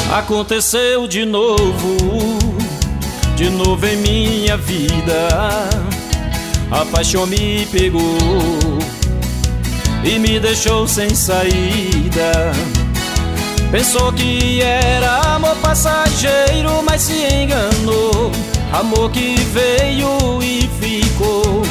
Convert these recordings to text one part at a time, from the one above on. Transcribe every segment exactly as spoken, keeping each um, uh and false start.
Aconteceu de novo, de novo em minha vida. A paixão me pegou e me deixou sem saída. Pensou que era amor passageiro, mas se enganou. Amor que veio e ficou.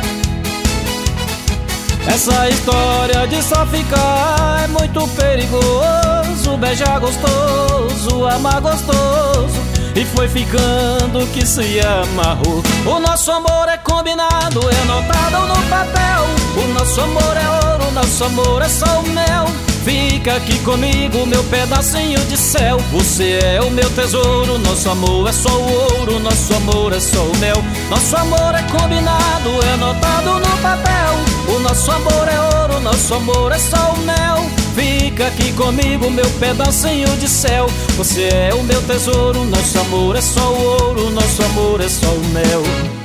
Essa história de só ficar é muito perigoso. Beijar gostoso, amar gostoso, e foi ficando que se amarrou. O nosso amor é combinado, é anotado no papel. O nosso amor é ouro, nosso amor é só o mel. Fica aqui comigo, meu pedacinho de céu. Você é o meu tesouro, nosso amor é só o ouro, nosso amor é só o mel. Nosso amor é combinado, é anotado no papel. O nosso amor é ouro, nosso amor é só o mel. Fica aqui comigo, meu pedacinho de céu. Você é o meu tesouro, nosso amor é só o ouro, nosso amor é só o mel.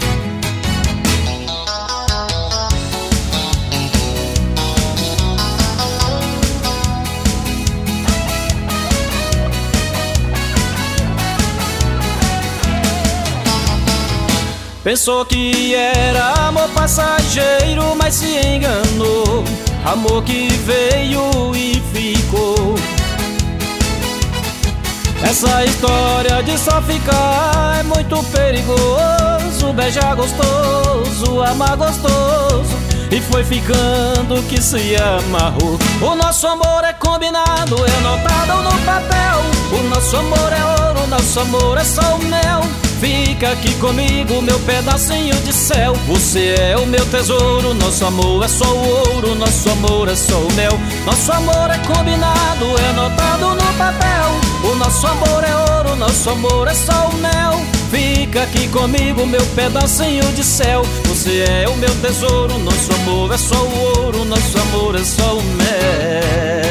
Pensou que era amor passageiro, mas se enganou. Amor que veio e ficou. Essa história de só ficar é muito perigoso. Beijar gostoso, amar gostoso, e foi ficando que se amarrou. O nosso amor é combinado, é anotado no papel. O nosso amor é ouro, nosso amor é só o mel. Fica aqui comigo, meu pedacinho de céu. Você é o meu tesouro, nosso amor é só o ouro, nosso amor é só o mel. Nosso amor é combinado, é anotado no papel. O nosso amor é ouro, nosso amor é só o mel. Fica aqui comigo, meu pedacinho de céu. Você é o meu tesouro, nosso amor é só o ouro, nosso amor é só o mel.